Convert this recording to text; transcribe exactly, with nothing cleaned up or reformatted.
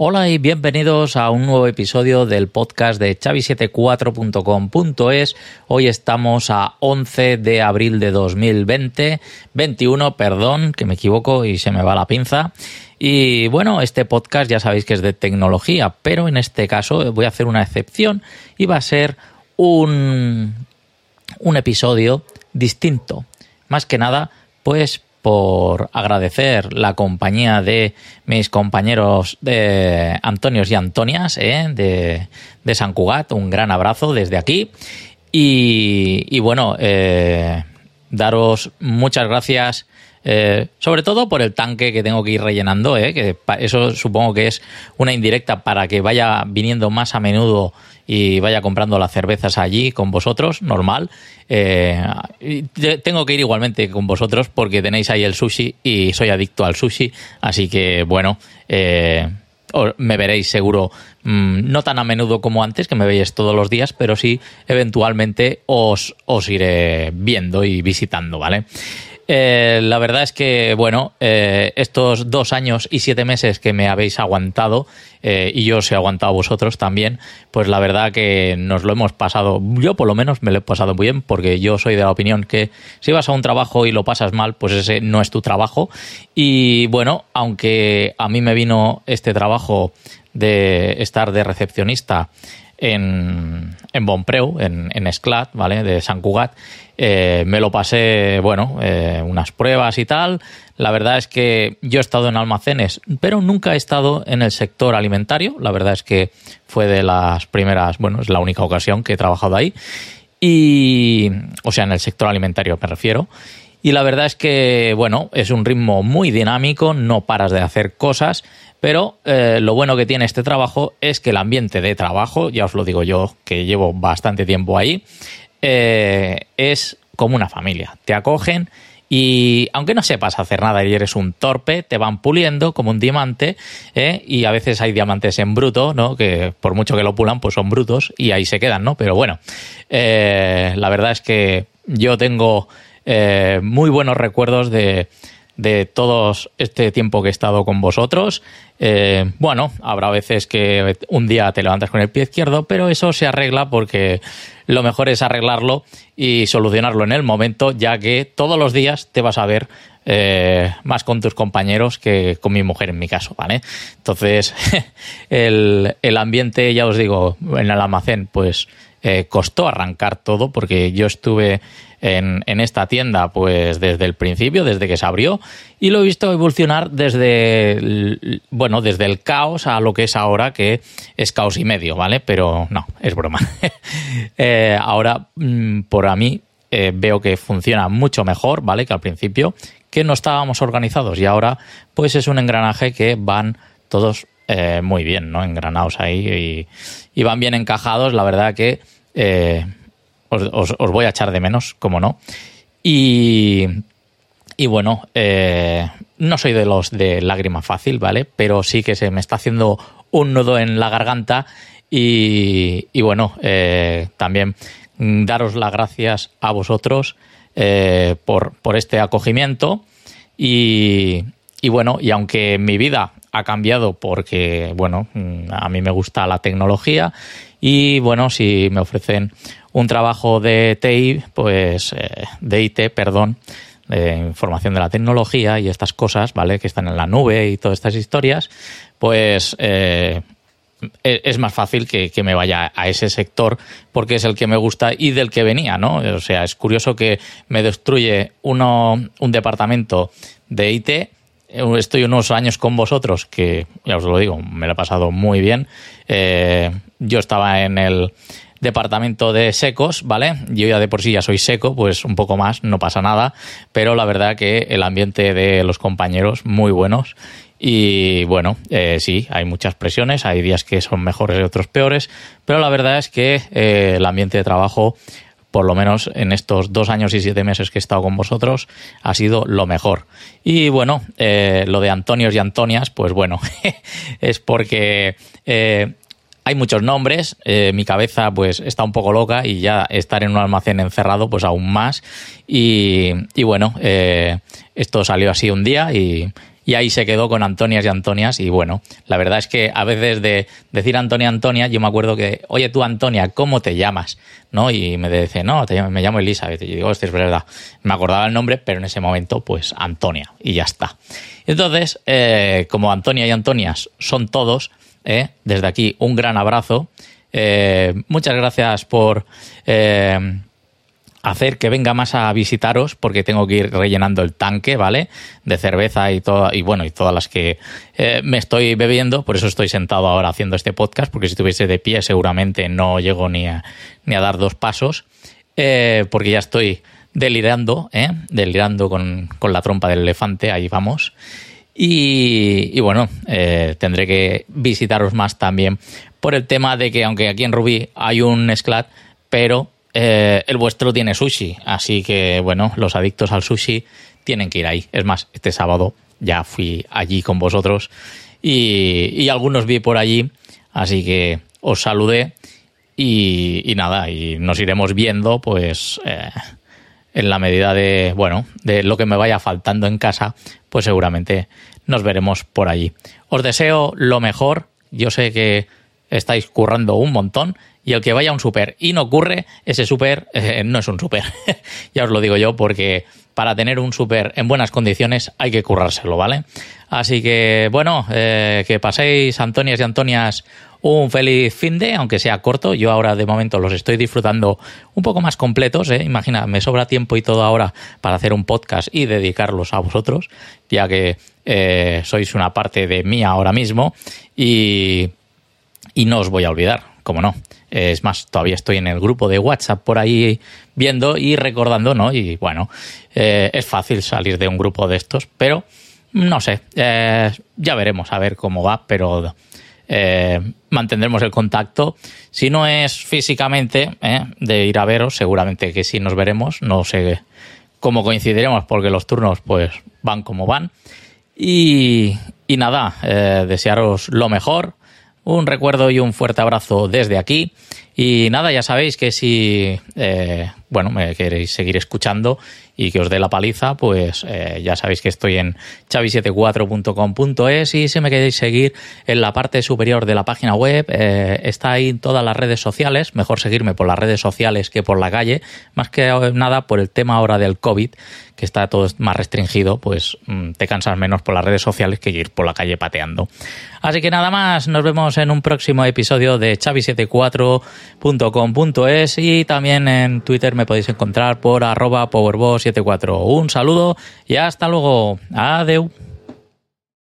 Hola y bienvenidos a un nuevo episodio del podcast de Xavi setenta y cuatro punto com punto es. Hoy estamos a once de abril de dos mil veinte, veintiuno, perdón, que me equivoco y se me va la pinza. Y bueno, este podcast ya sabéis que es de tecnología, pero en este caso voy a hacer una excepción y va a ser un, un episodio distinto. Más que nada, pues por agradecer la compañía de mis compañeros de Antonios y Antonias, ¿eh? de, de Sant Cugat. Un gran abrazo desde aquí. Y, y bueno, eh, daros muchas gracias, eh, sobre todo por el tanque que tengo que ir rellenando, ¿eh? que eso supongo que es una indirecta para que vaya viniendo más a menudo y vaya comprando las cervezas allí con vosotros, normal. Eh, tengo que ir igualmente con vosotros porque tenéis ahí el sushi y soy adicto al sushi, así que bueno, eh, me veréis seguro, mmm, no tan a menudo como antes, que me veis todos los días, pero sí eventualmente os, os iré viendo y visitando, ¿vale? Eh, la verdad es que, bueno, eh, estos dos años y siete meses que me habéis aguantado, eh, y yo os he aguantado a vosotros también, pues la verdad que nos lo hemos pasado, yo por lo menos me lo he pasado muy bien, porque yo soy de la opinión que si vas a un trabajo y lo pasas mal, pues ese no es tu trabajo. Y bueno, aunque a mí me vino este trabajo de estar de recepcionista en, en Bonpreu, en, en Esclat, ¿vale?, de Sant Cugat, eh, me lo pasé, bueno, eh, unas pruebas y tal. La verdad es que yo he estado en almacenes, pero nunca he estado en el sector alimentario. La verdad es que fue de las primeras, bueno, es la única ocasión que he trabajado ahí. Y, o sea, en el sector alimentario me refiero. Y la verdad es que, bueno, es un ritmo muy dinámico, no paras de hacer cosas, pero eh, lo bueno que tiene este trabajo es que el ambiente de trabajo, ya os lo digo yo, que llevo bastante tiempo ahí, eh, es como una familia. Te acogen y aunque no sepas hacer nada y eres un torpe, te van puliendo como un diamante, ¿eh? Y a veces hay diamantes en bruto, ¿no?, que por mucho que lo pulan, pues son brutos y ahí se quedan, ¿no? Pero bueno, eh, la verdad es que yo tengo eh, muy buenos recuerdos de... de todo este tiempo que he estado con vosotros. Eh, bueno, habrá veces que un día te levantas con el pie izquierdo, pero eso se arregla porque lo mejor es arreglarlo y solucionarlo en el momento, ya que todos los días te vas a ver eh, más con tus compañeros que con mi mujer en mi caso, ¿vale? Entonces, el, el ambiente, ya os digo, en el almacén, pues eh, costó arrancar todo porque yo estuve En, en esta tienda pues desde el principio, desde que se abrió, y lo he visto evolucionar desde el, bueno, desde el caos a lo que es ahora, que es caos y medio, ¿vale? Pero no, es broma. eh, ahora, por a mí, eh, veo que funciona mucho mejor, ¿vale?, que al principio, que no estábamos organizados, y ahora pues es un engranaje que van todos eh, muy bien, ¿no?, engranados ahí y, y van bien encajados. La verdad que eh, Os, os, os voy a echar de menos, como no. Y, y bueno, eh, no soy de los de lágrima fácil, ¿vale? Pero sí que se me está haciendo un nudo en la garganta. Y, y bueno, eh, también daros las gracias a vosotros eh, por, por este acogimiento. Y, y bueno, y aunque mi vida ha cambiado porque, bueno, a mí me gusta la tecnología y, bueno, si me ofrecen un trabajo de T I, pues eh, de I T, perdón, de información de la tecnología y estas cosas, ¿vale?, que están en la nube y todas estas historias, pues eh, es más fácil que, que me vaya a ese sector porque es el que me gusta y del que venía, ¿no? O sea, es curioso que me destruye uno, un departamento de I T. Estoy unos años con vosotros que, ya os lo digo, me lo he pasado muy bien. Eh, yo estaba en el departamento de secos, ¿vale? Yo ya de por sí ya soy seco, pues un poco más, no pasa nada, pero la verdad que el ambiente de los compañeros muy buenos. Y bueno, eh, sí, hay muchas presiones, hay días que son mejores y otros peores, pero la verdad es que eh, el ambiente de trabajo, por lo menos en estos dos años y siete meses que he estado con vosotros, ha sido lo mejor. Y bueno, eh, lo de Antonios y Antonias, pues bueno, es porque eh, hay muchos nombres, eh, mi cabeza pues está un poco loca y ya estar en un almacén encerrado pues aún más. Y, y bueno, eh, esto salió así un día y, y ahí se quedó con Antonias y Antonias. Y bueno, la verdad es que a veces de decir Antonia, Antonia, yo me acuerdo que, oye tú Antonia, ¿cómo te llamas? ¿No? Y me dice, no, te llamo, me llamo Elizabeth. Y yo digo, hostia, es verdad, me acordaba el nombre, pero en ese momento, pues Antonia, y ya está. Entonces, eh, como Antonia y Antonias son todos, eh, desde aquí un gran abrazo. Eh, muchas gracias por eh, hacer que venga más a visitaros, porque tengo que ir rellenando el tanque, ¿vale? De cerveza y todo, y bueno, y todas las que eh, me estoy bebiendo. Por eso estoy sentado ahora haciendo este podcast, porque si estuviese de pie seguramente no llego ni a, ni a dar dos pasos, eh, porque ya estoy delirando, ¿eh? Delirando con, con la trompa del elefante, ahí vamos. Y, y bueno, eh, tendré que visitaros más también por el tema de que, aunque aquí en Rubí hay un Sclat, pero eh, el vuestro tiene sushi, así que bueno, los adictos al sushi tienen que ir ahí. Es más, este sábado ya fui allí con vosotros y, y algunos vi por allí, así que os saludé y, y nada, y nos iremos viendo pues eh, en la medida de, bueno, de lo que me vaya faltando en casa, pues seguramente nos veremos por allí. Os deseo lo mejor. Yo sé que estáis currando un montón, y el que vaya a un súper y no curre, ese súper eh, no es un súper. Ya os lo digo yo, porque para tener un súper en buenas condiciones hay que currárselo, ¿vale? Así que, bueno, eh, que paséis, Antonias y Antonias, un feliz finde, aunque sea corto. Yo ahora de momento los estoy disfrutando un poco más completos, ¿eh? Imagina, me sobra tiempo y todo ahora para hacer un podcast y dedicarlos a vosotros, ya que eh, sois una parte de mí ahora mismo, y, y no os voy a olvidar, como no. Es más, todavía estoy en el grupo de WhatsApp por ahí viendo y recordando, ¿no? Y bueno, eh, es fácil salir de un grupo de estos, pero no sé, eh, ya veremos a ver cómo va, pero eh, mantendremos el contacto. Si no es físicamente, eh, de ir a veros, seguramente que sí nos veremos. No sé cómo coincidiremos, porque los turnos pues van como van. Y, y nada, eh, desearos lo mejor. Un recuerdo y un fuerte abrazo desde aquí. Y nada, ya sabéis que si eh, bueno, me queréis seguir escuchando y que os dé la paliza, pues eh, ya sabéis que estoy en chavi setenta y cuatro punto com punto es, y si me queréis seguir en la parte superior de la página web, eh, está ahí en todas las redes sociales. Mejor seguirme por las redes sociales que por la calle, más que nada por el tema ahora del COVID, que está todo más restringido, pues te cansas menos por las redes sociales que ir por la calle pateando. Así que nada más, nos vemos en un próximo episodio de chavi setenta y cuatro punto com punto es, y también en Twitter me podéis encontrar por arroba powerboss setenta y cuatro. Un saludo y hasta luego. Adeu.